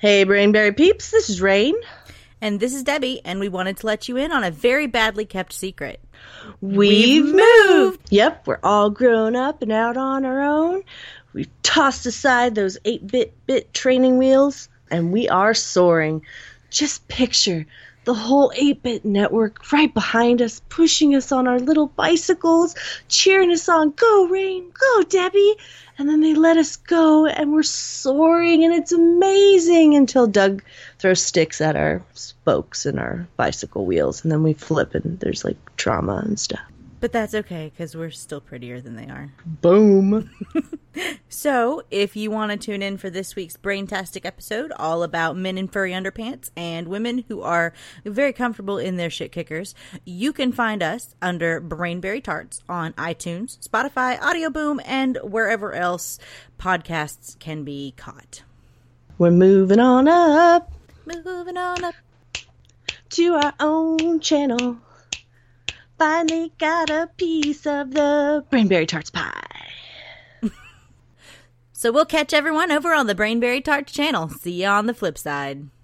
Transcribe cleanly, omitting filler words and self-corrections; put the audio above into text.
Hey, Brainberry peeps, this is Rain. And this is Debbie, and we wanted to let you in on a very badly kept secret. We've moved! Yep, we're all grown up and out on our own. We've tossed aside those 8-bit training wheels, and we are soaring. Just picture the whole 8-bit network right behind us, pushing us on our little bicycles, cheering us on, go Rain, go Debbie. And then they let us go, and we're soaring, and it's amazing until Doug throws sticks at our spokes and our bicycle wheels, and then we flip, and there's, like, trauma and stuff. But that's okay, because we're still prettier than they are. Boom. So, if you want to tune in for this week's Braintastic episode, all about men in furry underpants and women who are very comfortable in their shit kickers, you can find us under Brainberry Tarts on iTunes, Spotify, Audio Boom, and wherever else podcasts can be caught. We're moving on up. Moving on up. To our own channel. Finally got a piece of the Brainberry Tarts pie. So we'll catch everyone over on the Brainberry Tarts channel. See you on the flip side.